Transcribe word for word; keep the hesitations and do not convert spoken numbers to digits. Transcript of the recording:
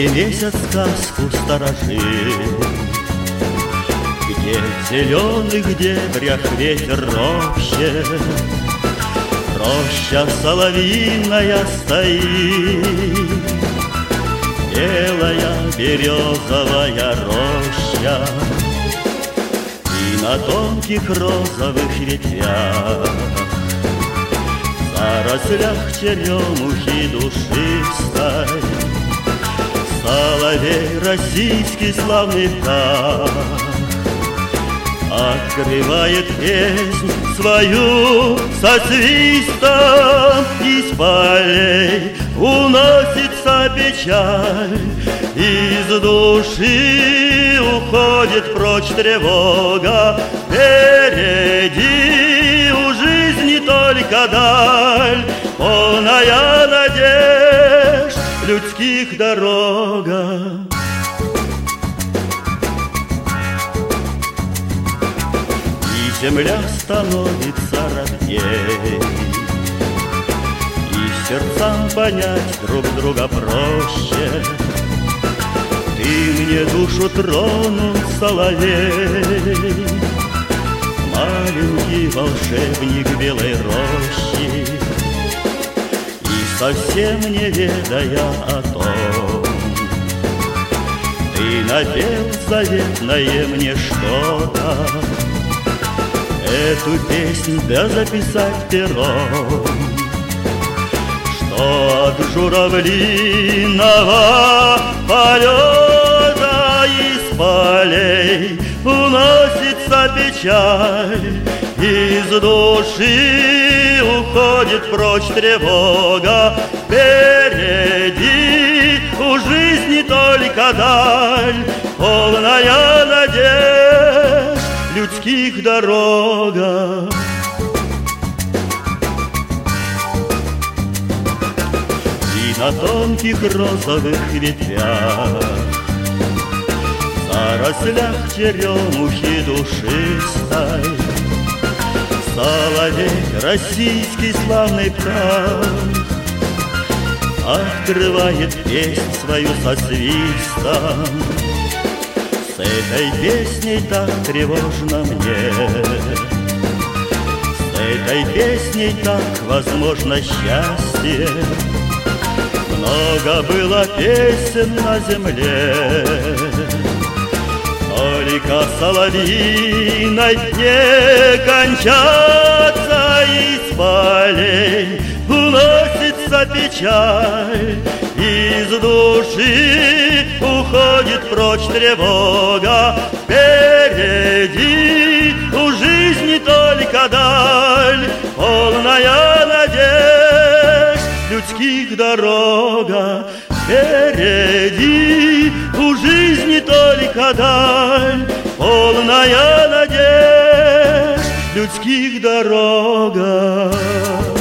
Где месяц сказку сторожит, где в зеленых дебрях ветер ропщет, роща соловьиная стоит, белая березовая роща, и на тонких розовых ветвях, в зарослях черемухи душистой, соловей российский славный птах открывает песнь свою со свистом, из полей уносится печаль, из души уходит прочь тревога. Впереди у жизни только даль, полная надежд людских дорога. И земля становится родней, и сердцам понять друг друга проще. Ты мне душу тронул, соловей, маленький волшебник белой рощи, и совсем не ведая о том, ты напел заветное мне что-то. Эту песнь да записать пером, что от журавлиного полета из полей уносится печаль, из души уходит прочь тревога. Впереди у жизни только даль, полная надежд людских дорога. И на тонких розовых ветвях, в зарослях черемухи душистой, соловей российский славный птах открывает песнь свою со свистом. С этой песней так тревожно мне, с этой песней так возможно счастье. Много было песен на земле, только соловьиной не кончаться. Из полей уносится печаль, из души уходит прочь тревога. Впереди у жизни только даль, полная надежд людских дорога. Впереди у жизни только даль, полная надежд людских дорога.